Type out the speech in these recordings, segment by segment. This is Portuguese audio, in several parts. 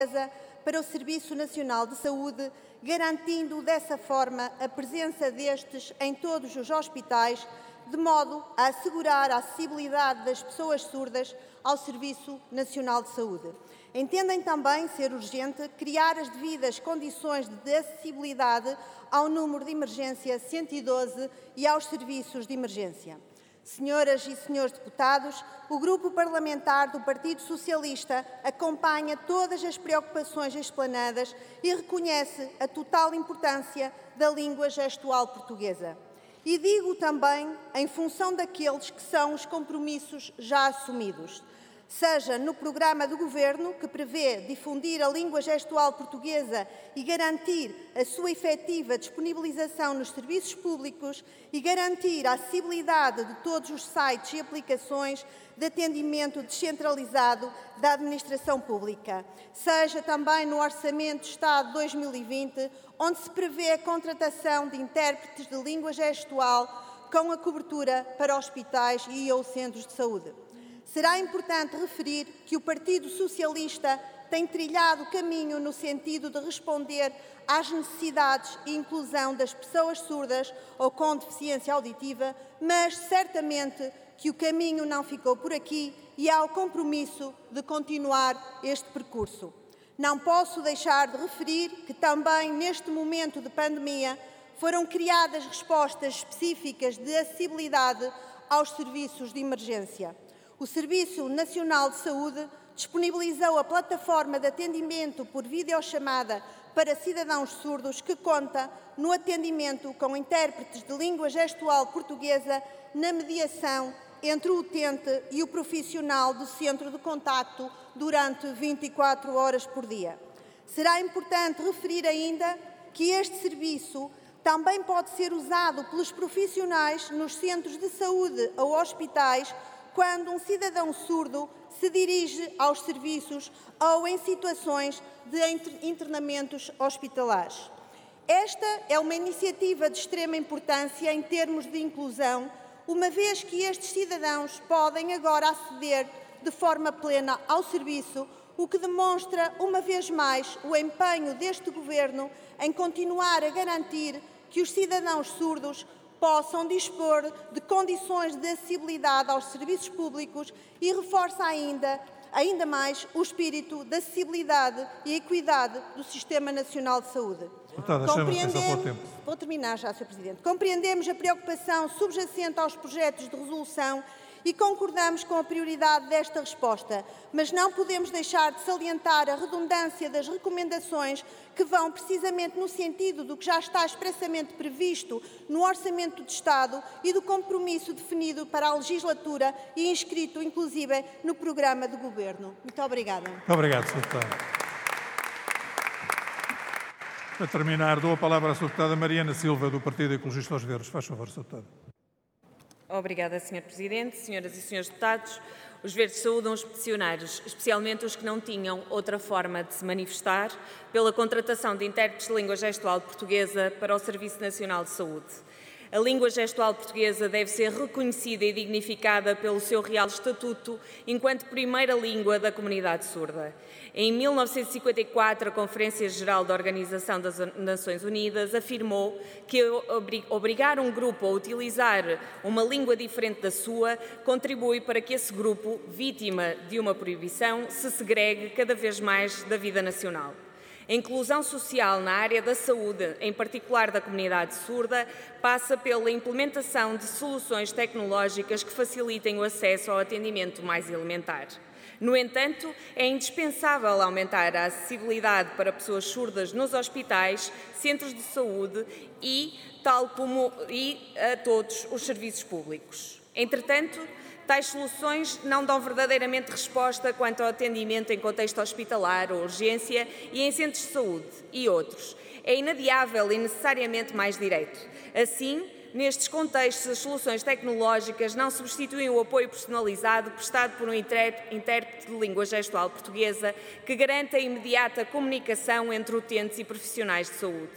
para o Serviço Nacional de Saúde, garantindo dessa forma a presença destes em todos os hospitais, de modo a assegurar a acessibilidade das pessoas surdas ao Serviço Nacional de Saúde. Entendem também ser urgente criar as devidas condições de acessibilidade ao número de emergência 112 e aos serviços de emergência. Senhoras e senhores deputados, o Grupo Parlamentar do Partido Socialista acompanha todas as preocupações explanadas e reconhece a total importância da língua gestual portuguesa. E digo também em função daqueles que são os compromissos já assumidos, seja no programa do Governo, que prevê difundir a língua gestual portuguesa e garantir a sua efetiva disponibilização nos serviços públicos e garantir a acessibilidade de todos os sites e aplicações de atendimento descentralizado da administração pública, seja também no Orçamento de Estado 2020, onde se prevê a contratação de intérpretes de língua gestual com a cobertura para hospitais e ou centros de saúde. Será importante referir que o Partido Socialista tem trilhado caminho no sentido de responder às necessidades e inclusão das pessoas surdas ou com deficiência auditiva, mas certamente que o caminho não ficou por aqui e há o compromisso de continuar este percurso. Não posso deixar de referir que também neste momento de pandemia foram criadas respostas específicas de acessibilidade aos serviços de emergência. O Serviço Nacional de Saúde disponibilizou a plataforma de atendimento por videochamada para cidadãos surdos que conta no atendimento com intérpretes de língua gestual portuguesa na mediação entre o utente e o profissional do centro de contacto durante 24 horas por dia. Será importante referir ainda que este serviço também pode ser usado pelos profissionais nos centros de saúde ou hospitais quando um cidadão surdo se dirige aos serviços ou em situações de internamentos hospitalares. Esta é uma iniciativa de extrema importância em termos de inclusão, uma vez que estes cidadãos podem agora aceder de forma plena ao serviço, o que demonstra, uma vez mais, o empenho deste Governo em continuar a garantir que os cidadãos surdos possam dispor de condições de acessibilidade aos serviços públicos e reforça ainda mais o espírito de acessibilidade e equidade do Sistema Nacional de Saúde. Vou terminar já, Sr. Presidente. Compreendemos a preocupação subjacente aos projetos de resolução e concordamos com a prioridade desta resposta, mas não podemos deixar de salientar a redundância das recomendações que vão precisamente no sentido do que já está expressamente previsto no Orçamento de Estado e do compromisso definido para a legislatura e inscrito, inclusive, no programa de Governo. Muito obrigada. Muito obrigado, Sr. Deputado. Para terminar, dou a palavra à Sra. Deputada Mariana Silva, do Partido Ecologista aos Verdes. Faz favor, Sra. Deputada. Obrigada, Sr. Presidente. Senhoras e senhores deputados, os Verdes saúdam os peticionários, especialmente os que não tinham outra forma de se manifestar, pela contratação de intérpretes de língua gestual portuguesa para o Serviço Nacional de Saúde. A língua gestual portuguesa deve ser reconhecida e dignificada pelo seu real estatuto enquanto primeira língua da comunidade surda. Em 1954, a Conferência-Geral da Organização das Nações Unidas afirmou que obrigar um grupo a utilizar uma língua diferente da sua contribui para que esse grupo, vítima de uma proibição, se segregue cada vez mais da vida nacional. A inclusão social na área da saúde, em particular da comunidade surda, passa pela implementação de soluções tecnológicas que facilitem o acesso ao atendimento mais elementar. No entanto, é indispensável aumentar a acessibilidade para pessoas surdas nos hospitais, centros de saúde e a todos os serviços públicos. Entretanto, tais soluções não dão verdadeiramente resposta quanto ao atendimento em contexto hospitalar ou urgência e em centros de saúde e outros. É inadiável e necessariamente mais direito. Assim, nestes contextos, as soluções tecnológicas não substituem o apoio personalizado prestado por um intérprete de língua gestual portuguesa que garante a imediata comunicação entre utentes e profissionais de saúde.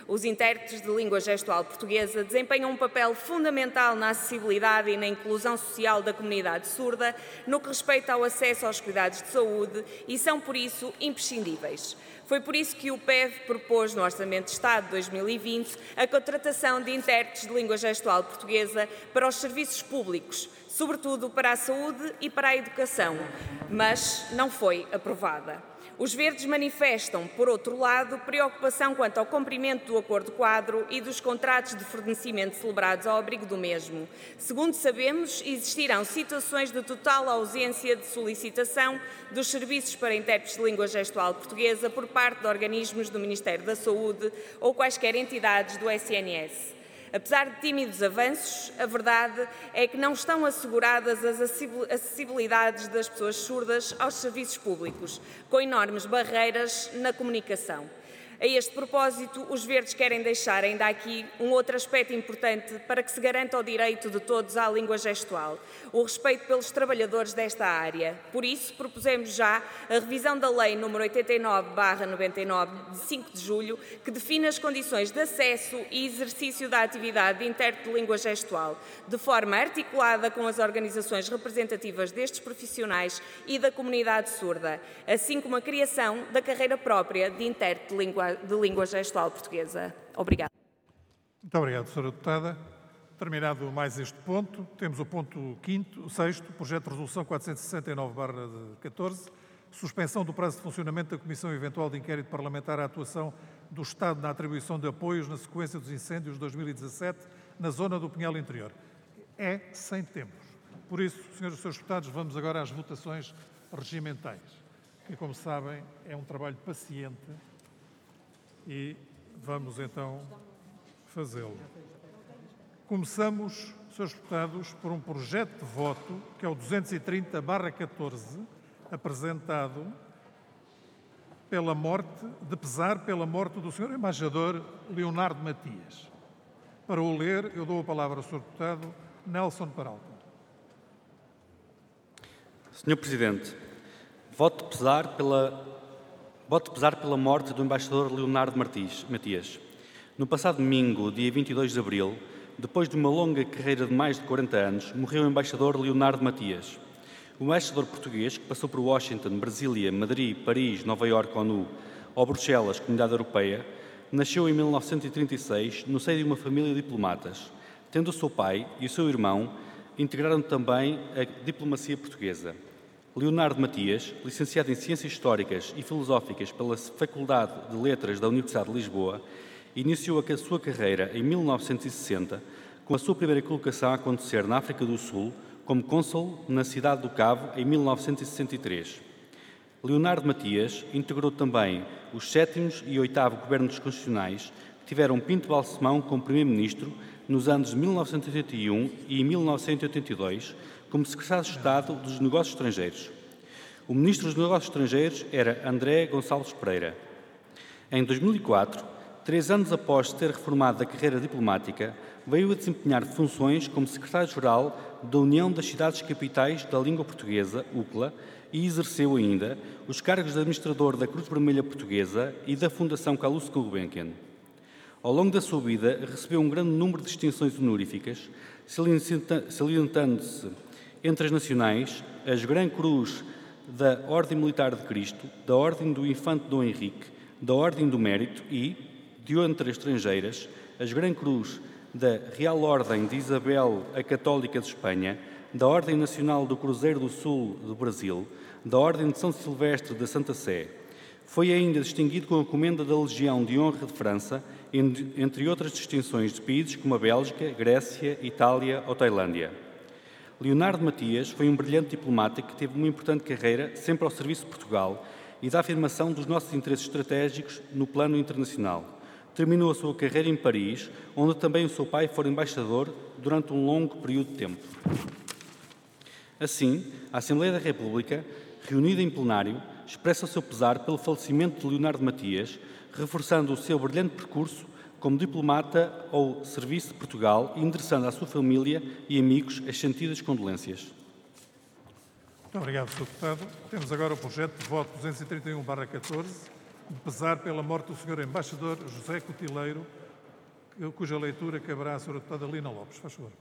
Os intérpretes de língua gestual portuguesa desempenham um papel fundamental na acessibilidade e na inclusão social da comunidade surda, no que respeita ao acesso aos cuidados de saúde, e são, por isso, imprescindíveis. Foi por isso que o PEV propôs no Orçamento de Estado de 2020 a contratação de intérpretes de língua gestual portuguesa para os serviços públicos, sobretudo para a saúde e para a educação, mas não foi aprovada. Os Verdes manifestam, por outro lado, preocupação quanto ao cumprimento do Acordo Quadro e dos contratos de fornecimento celebrados ao abrigo do mesmo. Segundo sabemos, existirão situações de total ausência de solicitação dos serviços para intérpretes de língua gestual portuguesa por parte de organismos do Ministério da Saúde ou quaisquer entidades do SNS. Apesar de tímidos avanços, a verdade é que não estão asseguradas as acessibilidades das pessoas surdas aos serviços públicos, com enormes barreiras na comunicação. A este propósito, os Verdes querem deixar ainda aqui um outro aspecto importante para que se garanta o direito de todos à língua gestual, o respeito pelos trabalhadores desta área. Por isso, propusemos já a revisão da Lei nº 89/99, de 5 de julho, que define as condições de acesso e exercício da atividade de intérprete de língua gestual, de forma articulada com as organizações representativas destes profissionais e da comunidade surda, assim como a criação da carreira própria de intérprete de língua gestual portuguesa. Obrigada. Muito obrigado, Sra. Deputada. Terminado mais este ponto, temos o ponto 6º, projeto de resolução 469/14, suspensão do prazo de funcionamento da Comissão Eventual de Inquérito Parlamentar à atuação do Estado na atribuição de apoios na sequência dos incêndios de 2017 na zona do Pinhal Interior. É sem tempos. Por isso, senhores e senhores deputados, vamos agora às votações regimentais, que, como sabem, é um trabalho paciente. E vamos então fazê-lo. Começamos, senhores deputados, por um projeto de voto, que é o 230/14, apresentado de pesar pela morte do Sr. Embaixador Leonardo Matias. Para o ler, eu dou a palavra ao Sr. Deputado Nelson Peralta. Sr. Presidente, voto de pesar pela morte do embaixador Leonardo Matias. No passado domingo, dia 22 de abril, depois de uma longa carreira de mais de 40 anos, morreu o embaixador Leonardo Matias. O embaixador português, que passou por Washington, Brasília, Madrid, Paris, Nova Iorque, ONU, ou Bruxelas, Comunidade Europeia, nasceu em 1936 no seio de uma família de diplomatas, tendo o seu pai e o seu irmão integraram também a diplomacia portuguesa. Leonardo Matias, licenciado em Ciências Históricas e Filosóficas pela Faculdade de Letras da Universidade de Lisboa, iniciou a sua carreira em 1960, com a sua primeira colocação a acontecer na África do Sul, como cônsul na cidade do Cabo, em 1963. Leonardo Matias integrou também os 7º e 8º governos constitucionais, que tiveram Pinto Balsemão como primeiro-ministro nos anos de 1981 e 1982, como secretário de Estado dos Negócios Estrangeiros. O ministro dos Negócios Estrangeiros era André Gonçalves Pereira. Em 2004, 3 anos após ter reformado da carreira diplomática, veio a desempenhar funções como secretário-geral da União das Cidades Capitais da Língua Portuguesa, UCLA, e exerceu ainda os cargos de administrador da Cruz Vermelha Portuguesa e da Fundação Calouste Gulbenkian. Ao longo da sua vida, recebeu um grande número de distinções honoríficas, salientando-se entre as nacionais, as Gran Cruz da Ordem Militar de Cristo, da Ordem do Infante Dom Henrique, da Ordem do Mérito e, de entre as estrangeiras, as Gran Cruz da Real Ordem de Isabel a Católica de Espanha, da Ordem Nacional do Cruzeiro do Sul do Brasil, da Ordem de São Silvestre da Santa Sé. Foi ainda distinguido com a Comenda da Legião de Honra de França, entre outras distinções de países como a Bélgica, Grécia, Itália ou Tailândia. Leonardo Matias foi um brilhante diplomático que teve uma importante carreira sempre ao serviço de Portugal e da afirmação dos nossos interesses estratégicos no plano internacional. Terminou a sua carreira em Paris, onde também o seu pai foi embaixador durante um longo período de tempo. Assim, a Assembleia da República, reunida em plenário, expressa o seu pesar pelo falecimento de Leonardo Matias, reforçando o seu brilhante percurso como diplomata ao serviço de Portugal e endereçando à sua família e amigos as sentidas condolências. Muito obrigado, Sr. Deputado. Temos agora o projeto de voto 231/14, de pesar pela morte do Sr. Embaixador José Cotileiro, cuja leitura caberá à Sra. Deputada Lina Lopes. Faz favor.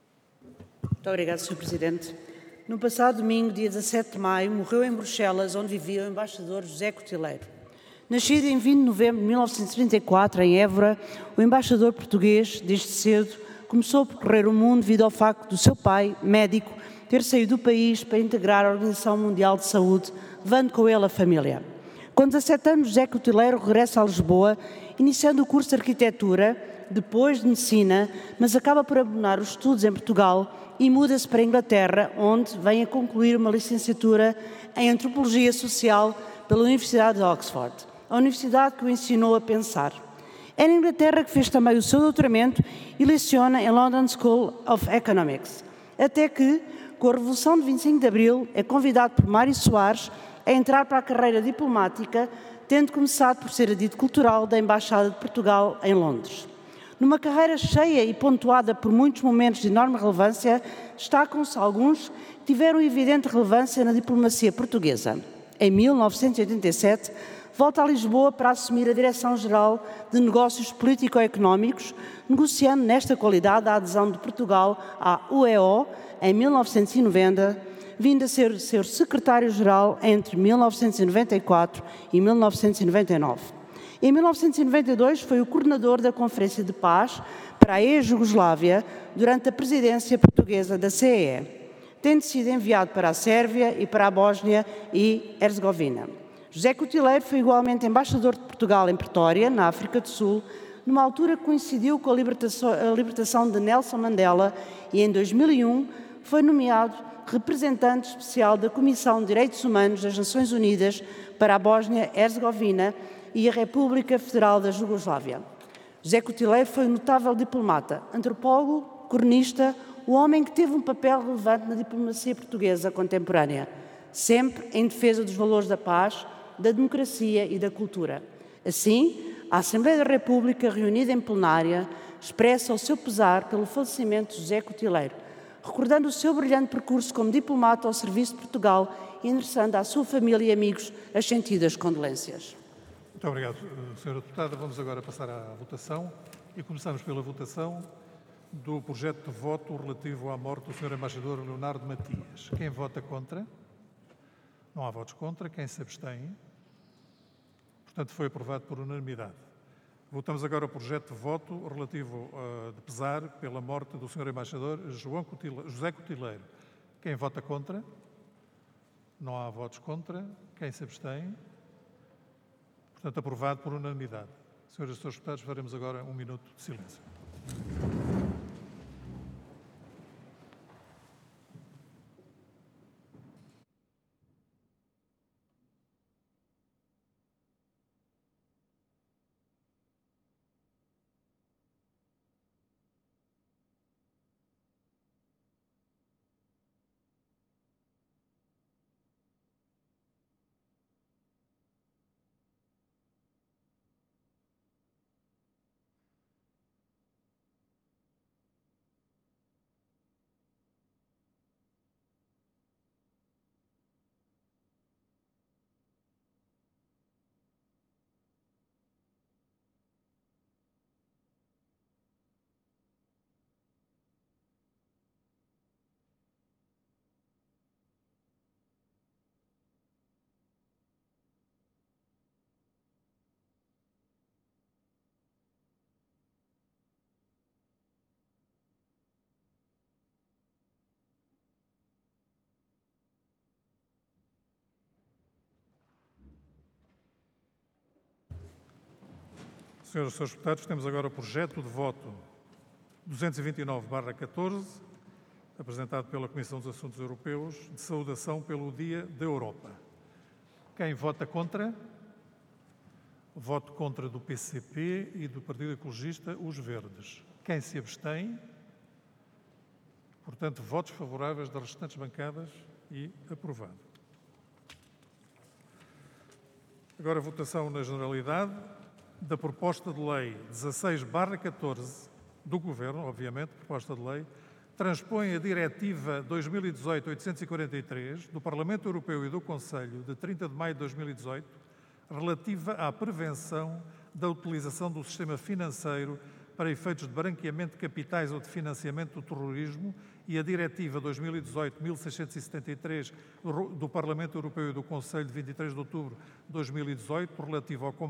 Muito obrigada, Sr. Presidente. No passado domingo, dia 17 de maio, morreu em Bruxelas, onde vivia o embaixador José Cotileiro. Nascido em 20 de novembro de 1934, em Évora, o embaixador português, desde cedo, começou a percorrer o mundo devido ao facto do seu pai, médico, ter saído do país para integrar a Organização Mundial de Saúde, levando com ele a família. Com 17 anos, José Cotileiro regressa a Lisboa, iniciando o curso de Arquitetura, depois de Medicina, mas acaba por abandonar os estudos em Portugal e muda-se para a Inglaterra, onde vem a concluir uma licenciatura em Antropologia Social pela Universidade de Oxford, a universidade que o ensinou a pensar. É na Inglaterra que fez também o seu doutoramento e leciona em London School of Economics, até que, com a Revolução de 25 de Abril, é convidado por Mário Soares a entrar para a carreira diplomática, tendo começado por ser adito cultural da Embaixada de Portugal em Londres. Numa carreira cheia e pontuada por muitos momentos de enorme relevância, destacam-se alguns que tiveram evidente relevância na diplomacia portuguesa. Em 1987, volta a Lisboa para assumir a Direção-Geral de Negócios Político-Económicos, negociando nesta qualidade a adesão de Portugal à UEO em 1990, vindo a ser seu secretário-geral entre 1994 e 1999. Em 1992 foi o coordenador da Conferência de Paz para a ex-Jugoslávia durante a presidência portuguesa da CEE, tendo sido enviado para a Sérvia e para a Bósnia e Herzegovina. José Cotileiro foi igualmente embaixador de Portugal em Pretória, na África do Sul, numa altura que coincidiu com a libertação de Nelson Mandela, e em 2001 foi nomeado representante especial da Comissão de Direitos Humanos das Nações Unidas para a Bósnia-Herzegovina e a República Federal da Jugoslávia. José Cotileiro foi um notável diplomata, antropólogo, cronista, o homem que teve um papel relevante na diplomacia portuguesa contemporânea, sempre em defesa dos valores da paz, da democracia e da cultura. Assim, a Assembleia da República, reunida em plenária, expressa o seu pesar pelo falecimento de José Cotileiro, recordando o seu brilhante percurso como diplomata ao serviço de Portugal e endereçando à sua família e amigos as sentidas condolências. Muito obrigado, Sra. Deputada. Vamos agora passar à votação e começamos pela votação do projeto de voto relativo à morte do Sr. Embaixador Leonardo Matias. Quem vota contra? Não há votos contra. Quem se abstém? Portanto, foi aprovado por unanimidade. Votamos agora o projeto de voto relativo de pesar pela morte do Sr. Embaixador José Cotileiro. Quem vota contra? Não há votos contra. Quem se abstém? Portanto, aprovado por unanimidade. Senhoras e senhores deputados, faremos agora um minuto de silêncio. Senhoras e senhores deputados, temos agora o projeto de voto 229/14, apresentado pela Comissão dos Assuntos Europeus, de saudação pelo Dia da Europa. Quem vota contra? Voto contra do PCP e do Partido Ecologista, os Verdes. Quem se abstém? Portanto, votos favoráveis das restantes bancadas e aprovado. Agora a votação na generalidade da proposta de lei 16/14 do Governo, obviamente, proposta de lei, transpõe a Diretiva 2018-843 do Parlamento Europeu e do Conselho de 30 de maio de 2018 relativa à prevenção da utilização do sistema financeiro para efeitos de branqueamento de capitais ou de financiamento do terrorismo e a Diretiva 2018-1673 do Parlamento Europeu e do Conselho de 23 de outubro de 2018, relativa ao combate